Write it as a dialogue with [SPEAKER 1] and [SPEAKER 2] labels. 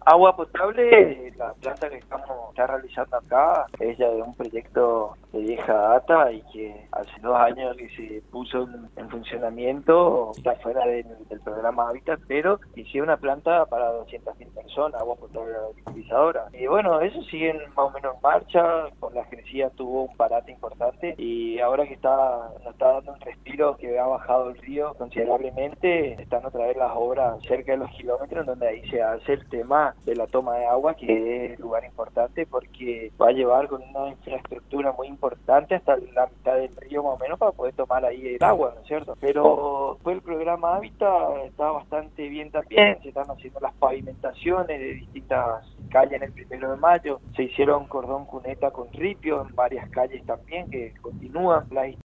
[SPEAKER 1] Agua potable, la planta que está realizando acá es ya de un proyecto de vieja data y que hace 2 años que se puso en funcionamiento, está fuera del programa Hábitat, pero hicieron una planta para 200.000 personas, agua potable utilizadora. Y bueno, eso sigue más o menos en marcha, con la crecida tuvo un parate importante y ahora que nos está dando un respiro, que ha bajado el río considerablemente, están otra vez las obras cerca de los kilómetros donde ahí se hace el tema de la toma de agua, que es un lugar importante porque va a llevar con una infraestructura muy importante hasta la mitad del río más o menos para poder tomar ahí el agua, ¿no es cierto? Pero fue el programa Hábitat, está bastante bien también, se están haciendo las pavimentaciones de distintas calles en el 1 de Mayo, se hicieron cordón cuneta con ripio en varias calles también que continúan, las